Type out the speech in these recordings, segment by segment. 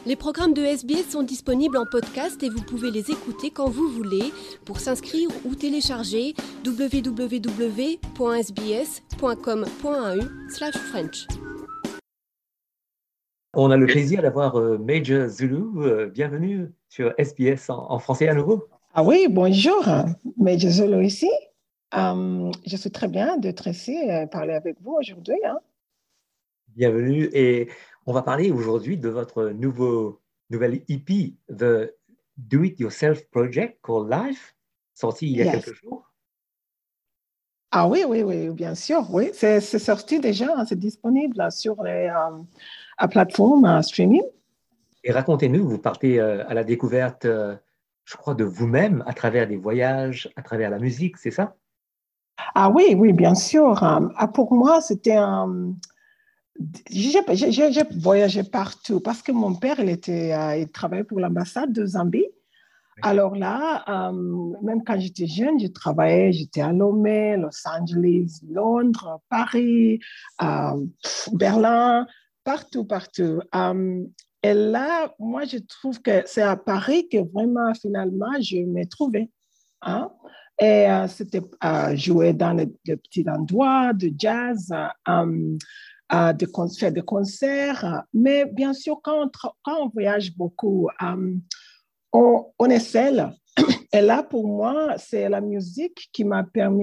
Les programmes de SBS sont disponibles en podcast et vous pouvez les écouter quand vous voulez. Pour s'inscrire ou télécharger, www.sbs.com.au/French. On a le plaisir d'avoir Major Zulu. Bienvenue sur SBS en français à nouveau. Ah oui, bonjour, Major Zulu ici. Je suis très bien d'être ici et parler avec vous aujourd'hui. Bienvenue et on va parler aujourd'hui de votre nouvelle EP, The Do It Yourself Project called Life, sorti il y a quelques jours. Ah oui, bien sûr, oui. C'est sorti déjà, c'est disponible sur les plateformes streaming. Et racontez-nous, vous partez à la découverte, je crois, de vous-même à travers des voyages, à travers la musique, c'est ça? Ah oui, bien sûr. Pour moi, c'était j'ai voyagé partout parce que mon père, il travaillait pour l'ambassade de Zambie. Alors là, même quand j'étais jeune, j'étais à Lomé, Los Angeles, Londres, Paris, Berlin, partout. Et là, moi, je trouve que c'est à Paris que vraiment, finalement, je m'ai trouvée. Hein? Et c'était jouer dans de petits endroits de jazz, faire des concerts. Mais bien sûr, quand on voyage beaucoup, on est seul. Et là, pour moi, c'est la musique qui m'a permis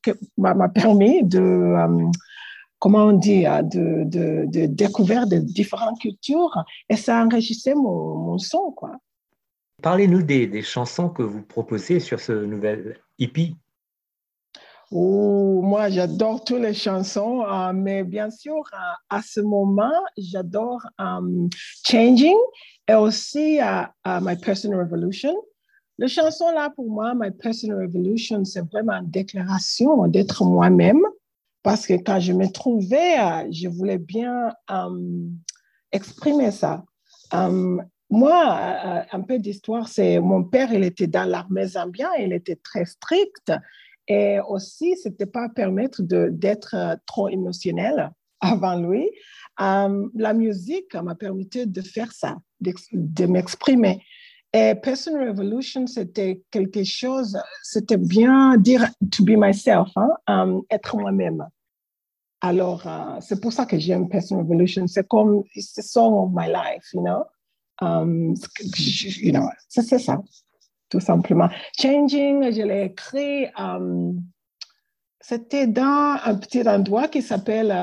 de, comment on dit, de découvrir de différentes cultures. Et ça enrichissait mon son, quoi. Parlez-nous des chansons que vous proposez sur ce nouvel EP. Oh, moi, j'adore toutes les chansons, mais bien sûr, à ce moment, j'adore Changing et aussi My Personal Revolution. La chanson là, pour moi, My Personal Revolution, c'est vraiment une déclaration d'être moi-même parce que quand je me trouvais, je voulais bien exprimer ça. Moi, un peu d'histoire, c'est mon père, il était dans l'armée zambienne, il était très strict. Et aussi, ce n'était pas permettre d'être trop émotionnel avant lui. La musique m'a permis de faire ça, de m'exprimer. Et Personal Revolution, c'était quelque chose, c'était bien dire to be myself, être moi-même. Alors, c'est pour ça que j'aime Personal Revolution. C'est comme, it's the song of my life, you know. C'est ça, tout simplement. Changing, je l'ai écrit, c'était dans un petit endroit qui s'appelle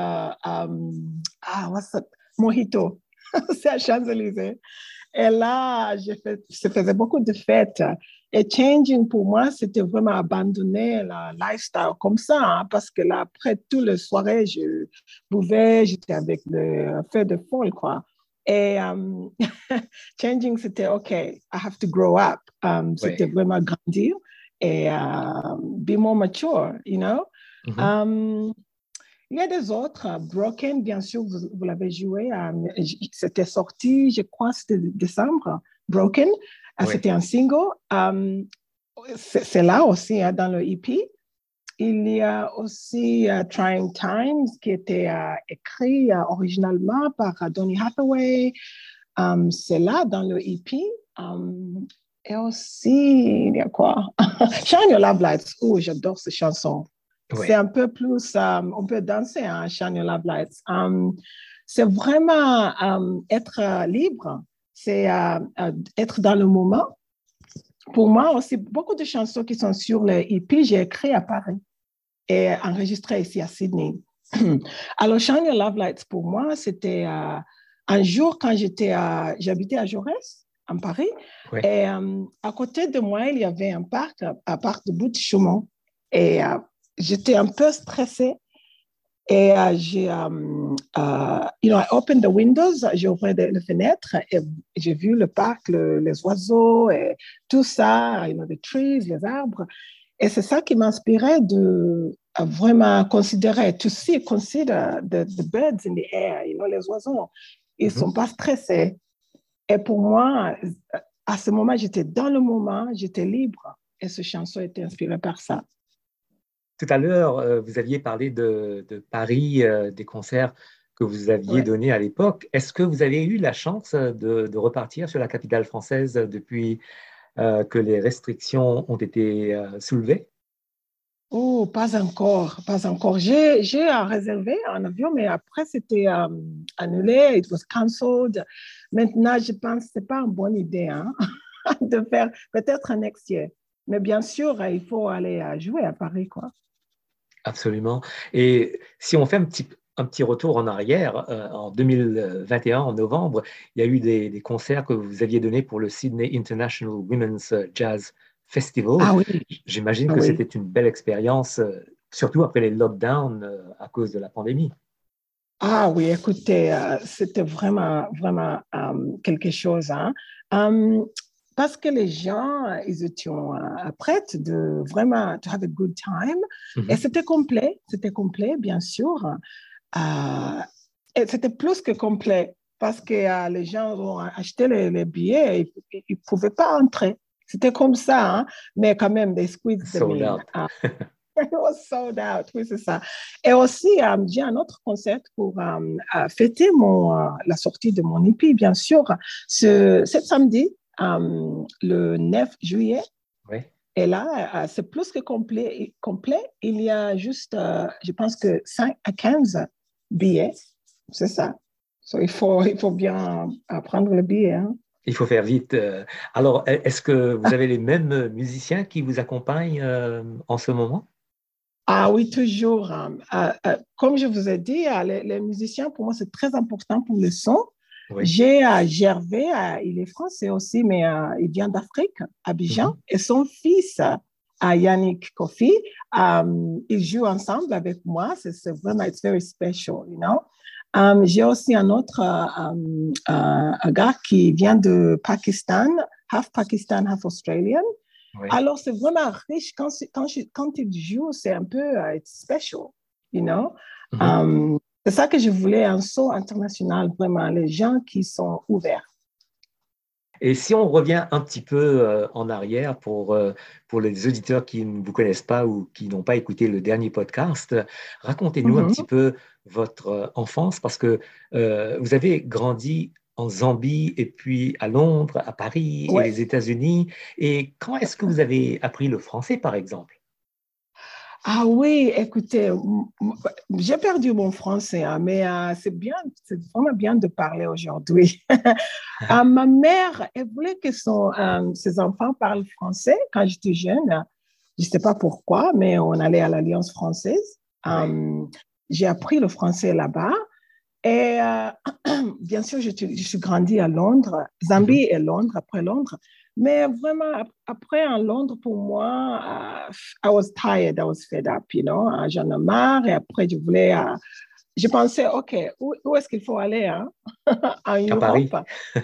Mojito. C'est à Champs-Élysées. Et là, je faisais beaucoup de fêtes. Et Changing, pour moi, c'était vraiment abandonner la lifestyle comme ça, parce que là, après toutes les soirées, je buvais, j'étais avec le feu de folle, quoi. Et Changing, c'était OK, I have to grow up. C'était vraiment grandir et be more mature, you know. Il y a des autres, Broken, bien sûr, vous l'avez joué, c'était sorti, je crois, c'était décembre, Broken, c'était un single. C'est là aussi, dans le EP. Il y a aussi Trying Times, qui était écrit originalement par Donny Hathaway. C'est là, dans le EP. Et aussi, il y a quoi? Shine Your Love Lights. Oh, j'adore cette chanson. C'est un peu plus, on peut danser, Shine Your Love Lights. C'est vraiment être libre, c'est être dans le moment. Pour moi aussi, beaucoup de chansons qui sont sur le EP, j'ai écrit à Paris et enregistré ici à Sydney. Alors, Shine Your Love Lights, pour moi, c'était un jour quand j'habitais à Jaurès, en Paris, et à côté de moi, il y avait un parc de bout de Chaumont. Et j'étais un peu stressée. Et I opened the windows, j'ai ouvert les fenêtres et j'ai vu le parc, les oiseaux et tout ça, the trees, les arbres. Et c'est ça qui m'inspirait de vraiment considérer, consider the birds in the air, les oiseaux. Ils ne sont pas stressés. Et pour moi, à ce moment, j'étais dans le moment, j'étais libre. Et ce chanson était inspirée par ça. Tout à l'heure, vous aviez parlé de Paris, des concerts que vous aviez donné à l'époque. Est-ce que vous avez eu la chance de repartir sur la capitale française depuis que les restrictions ont été soulevées? Oh, pas encore, pas encore. J'ai réservé un avion, mais après, c'était annulé, it was cancelled. Maintenant, je pense que ce n'est pas une bonne idée hein, de faire peut-être un next year. Mais bien sûr, il faut aller jouer à Paris, quoi. Absolument. Et si on fait un petit retour en arrière, en 2021, en novembre, il y a eu des concerts que vous aviez donnés pour le Sydney International Women's Jazz Festival. Ah oui, J'imagine ah que oui. c'était une belle expérience, surtout après les lockdowns à cause de la pandémie. Ah oui, écoutez, c'était vraiment, vraiment quelque chose. Hein. Euh, Parce que les gens, ils étaient prêts de vraiment to have a good time. Et Mhm. c'était complet, bien sûr. Et c'était plus que complet parce que les gens ont acheté les billets et ils ne pouvaient pas entrer. C'était comme ça, hein? Mais quand même, they squeezed them Sold in. out. It was sold out, oui, c'est ça. Et aussi, j'ai un autre concept pour fêter la sortie de mon EP, bien sûr, cet samedi, le 9 juillet. Oui. Et là, c'est plus que complet. Il y a juste, je pense que 5 à 15 billets. C'est ça. So, il faut bien prendre le billet. Hein. Il faut faire vite. Alors, est-ce que vous avez les mêmes musiciens qui vous accompagnent en ce moment? Ah oui, toujours. Comme je vous ai dit, les musiciens, pour moi, c'est très important pour le son. Oui. J'ai Gervais, il est français aussi, mais il vient d'Afrique, Abidjan, Mhm. et son fils, Yannick Kofi, ils jouent ensemble avec moi. C'est vraiment, it's very special, you know. J'ai aussi un autre un gars qui vient de Pakistan, Pakistan, half Australian. Oui. Alors, c'est vraiment riche. Quand il joue, c'est un peu it's special, you know. Mhm. C'est ça que je voulais, un saut international, vraiment, les gens qui sont ouverts. Et si on revient un petit peu en arrière pour les auditeurs qui ne vous connaissent pas ou qui n'ont pas écouté le dernier podcast, racontez-nous un petit Mhm. peu votre enfance parce que vous avez grandi en Zambie et puis à Londres, à Paris et Ouais. les États-Unis. Et quand est-ce que vous avez appris le français, par exemple? Ah oui, écoutez, j'ai perdu mon français, hein, mais c'est vraiment bien de parler aujourd'hui. Ma mère, elle voulait que ses enfants parlent français quand j'étais jeune. Je ne sais pas pourquoi, mais on allait à l'Alliance française. Oui. J'ai appris le français là-bas. Et bien sûr, je suis grandie à Londres, Mhm. Zambie et Londres, après Londres. Mais vraiment, après en Londres, pour moi, I was tired, I was fed up, you know. J'en ai marre et après, je pensais, OK, où est-ce qu'il faut aller hein? En À Europe? Paris.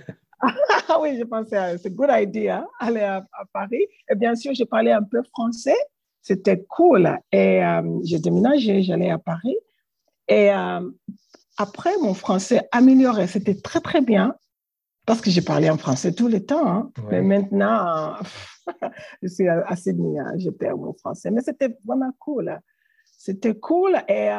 Ah oui, je pensais, c'est une good idea, aller à Paris. Et bien sûr, je parlais un peu français. C'était cool. Et j'ai déménagé, j'allais à Paris. Et après, mon français amélioré, c'était très, très bien parce que j'ai parlé en français tout le temps. Hein. Mais Oui. maintenant, je suis à Sydney, hein, je perds mon français. Mais c'était vraiment cool. C'était cool et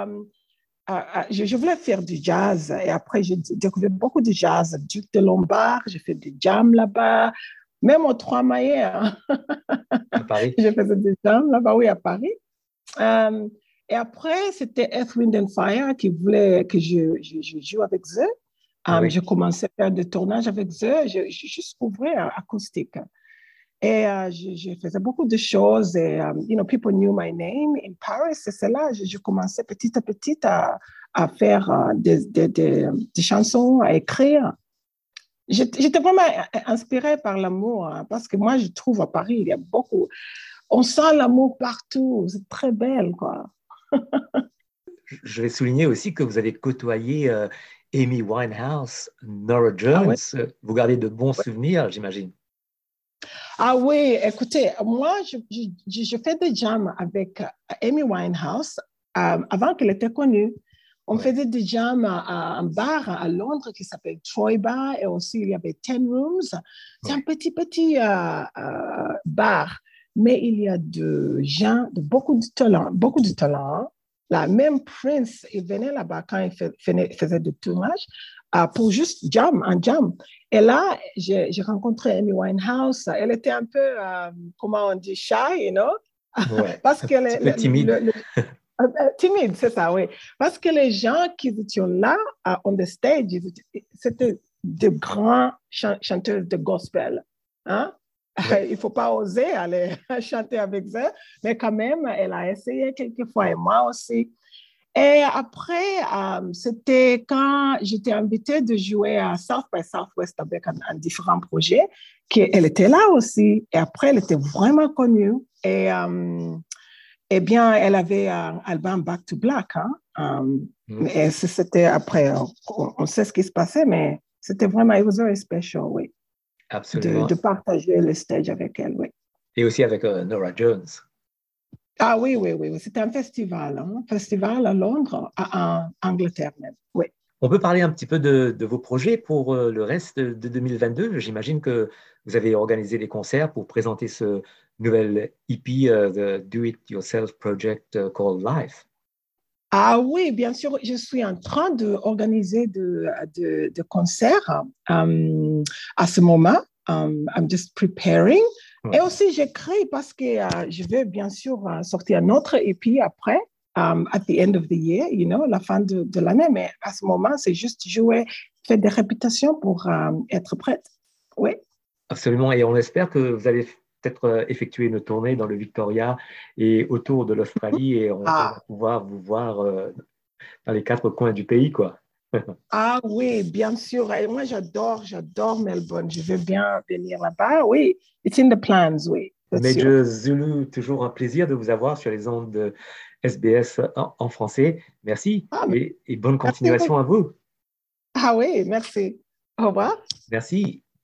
je voulais faire du jazz. Et après, j'ai découvert beaucoup de jazz. Duc de Lombard, j'ai fait du jam là-bas. Même au Trois-Maillets, hein. À Paris. Je faisais du jam là-bas, oui, à Paris. Euh, et après, c'était Earth, Wind and Fire qui voulait que je joue avec eux. Oui. Je commençais à faire des tournages avec eux. Je juste ouvrais acoustique. Et je faisais beaucoup de choses. Et, you know, people knew my name in Paris. Et c'est là je commençais petit à petit à faire des chansons, à écrire. J'étais vraiment inspirée par l'amour, hein, parce que moi, je trouve à Paris, il y a beaucoup. On sent l'amour partout. C'est très belle, quoi. Je vais souligner aussi que vous avez côtoyé Amy Winehouse, Nora Ah Jones. ouais? Vous gardez de bons souvenirs, j'imagine. Ah oui, écoutez, moi, je fais des jams avec Amy Winehouse avant qu'elle était connue. On Oui. faisait des jams à un bar à Londres qui s'appelle Troy Bar et aussi il y avait Ten Rooms. C'est un Oui. petit bar, mais il y a de gens de beaucoup de talent, beaucoup de talent. Même Prince, il venait là-bas quand il faisait du tournage pour juste un jam. Et là, j'ai rencontré Amy Winehouse. Elle était un peu, comment on dit, shy, you know? Ouais, Parce un que petit peu timide. timide, c'est ça, oui. Parce que les gens qui étaient là, on the stage, c'était de grands chanteurs de gospel. Hein? Ouais. Il ne faut pas oser aller chanter avec eux, mais quand même, elle a essayé quelques fois et moi aussi. Et après, c'était quand j'étais invitée de jouer à South by Southwest avec un différent projet, qu'elle était là aussi. Et après, elle était vraiment connue. Eh bien, elle avait un album Back to Black. Hein? Et c'était après, on sait ce qui se passait, mais c'était vraiment, it was very special, oui. Absolument. De partager le stage avec elle, oui. Et aussi avec Norah Jones. Ah oui, oui, oui. C'était un festival à Londres, en Angleterre même, oui. On peut parler un petit peu de vos projets pour le reste de 2022. J'imagine que vous avez organisé des concerts pour présenter ce nouvel EP, the Do It Yourself Project called Life. Ah oui, bien sûr, je suis en train d'organiser de concerts à ce moment. I'm just preparing. Ouais. Et aussi, j'écris parce que je veux bien sûr sortir un autre EP après, at the end of the year, you know, la fin de l'année. Mais à ce moment, c'est juste jouer, faire des répétitions pour être prête. Oui. Absolument. Et on espère que vous allez peut-être effectuer une tournée dans le Victoria et autour de l'Australie et on va pouvoir vous voir dans les 4 coins du pays, quoi. Ah oui, bien sûr. Et moi, j'adore Melbourne. Je veux bien venir là-bas. Oui, it's in the plans, oui. Major Zulu, toujours un plaisir de vous avoir sur les ondes de SBS en français. Merci et bonne continuation à vous. Ah oui, merci. Au revoir. Merci.